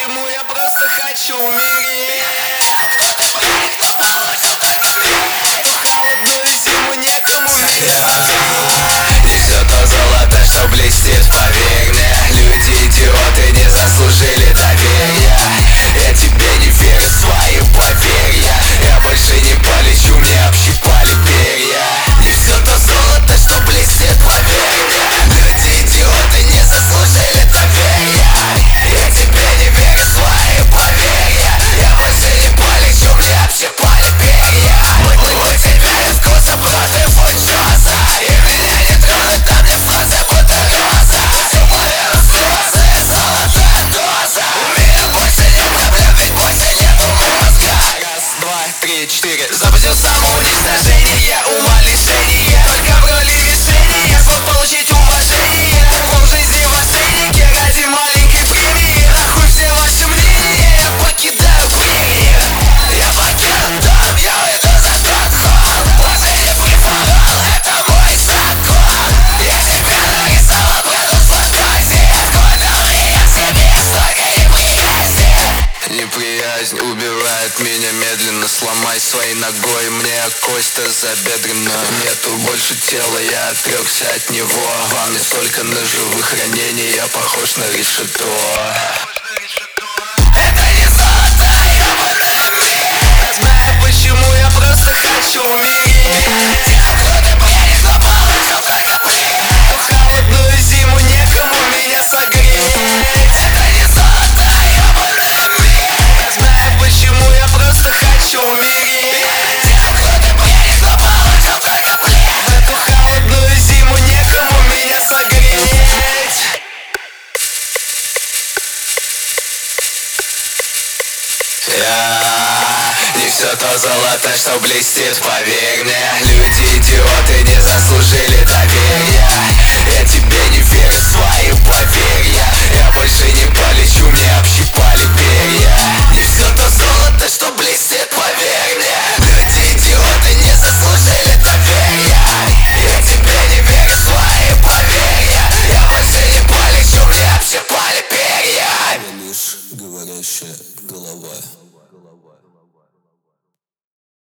почему я просто хочу умереть. Холодную зиму некому верить. Не все то золото, что блестит, поверь мне. Люди идиоты не заслужили доверия. Я тебе не верю, свои поверья. Я больше не полечу, мне общипали перья. Не все то золото, что блестит, поверь мне. Люди идиоты не заслужили доверия. Я тебе не верю, свои поверья. Я больше не полечу, мне общипали перья. У тебя нет вкуса против учёса, и меня не тронуть, там не фраза, будто роза. Теплые слезы, золотая доза. У меня больше нет проблем, ведь больше нету мозга. Раз, два, три, четыре. Запустил самоуничтожение, ума лишение. Только в роли мишени, смог получить уважение. Пол жизни в осеннике ради маленькой премии. Нахуй все ваши мнения, я покидаю прерии. Я покину дом, я уйду за тот холм. Вложение прифорал, это мой закон. Я себя нарисовал, продукт фантазии. Откуда у меня в себе столько неприязни? Неприязнь убивает меня медленно. Сломай своей ногой мне кость тазобедренную. Нету больше тела, я отрекся от него. Во мне столько ножевых ранений, я похож на решето. Это не золото, ёбаный мир. Знаю, почему я просто хочу умереть. Делал крутой пьяник, но получил только плен. Холодную зиму некому меня согреть. Это не золото, ёбаный мир. Знаю, почему я просто хочу умереть. Делал крутой пьяник, но получил только плен. Эту холодную зиму некому меня согреть. Не все то золото, что блестит, поверь мне. Люди идиоты не заслужили